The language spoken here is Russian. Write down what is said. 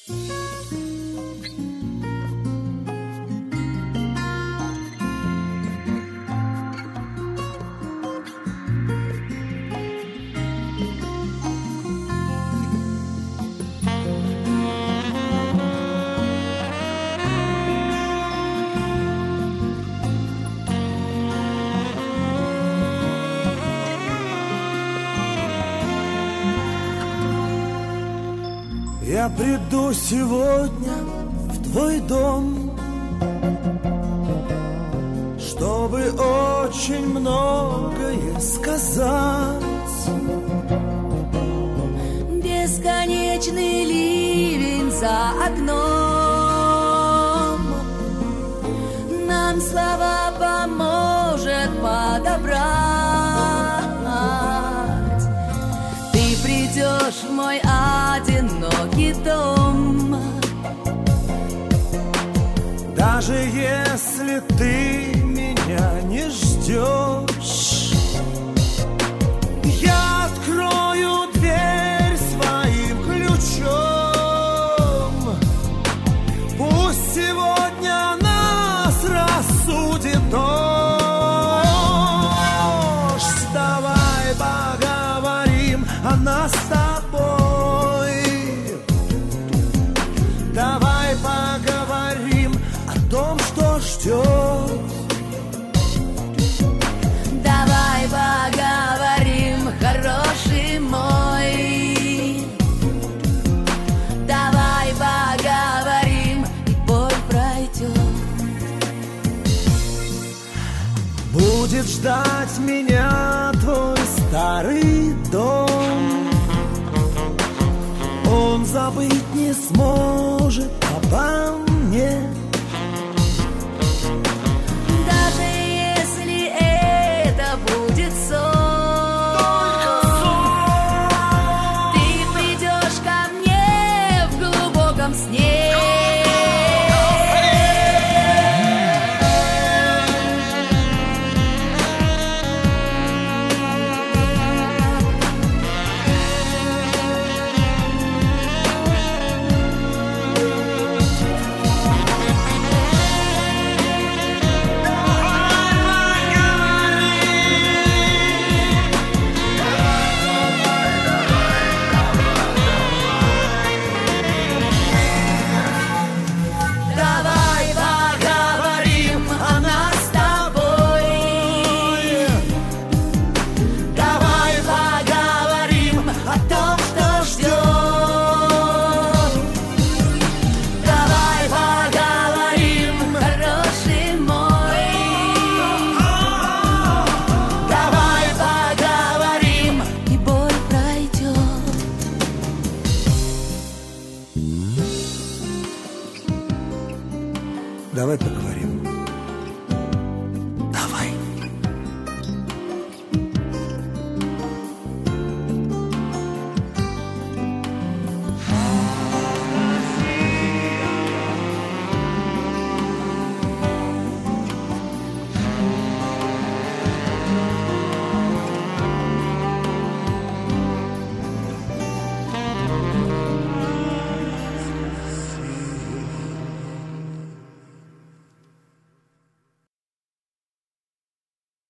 Я приду сегодня в твой дом, чтобы очень многое сказать. Бесконечный ливень за окном нам слова поможет подобрать. Ты придешь в мой одинокий дом, даже если ты меня не ждешь. Я открою дверь своим ключом. Пусть сегодня нас рассудит дождь. Давай поговорим о нас с тобой. Давай поговорим о том, что ждет. давай поговорим, хороший мой. Давай поговорим, и боль пройдет. Будет ждать меня твой старый дом. Он забыть не сможет обо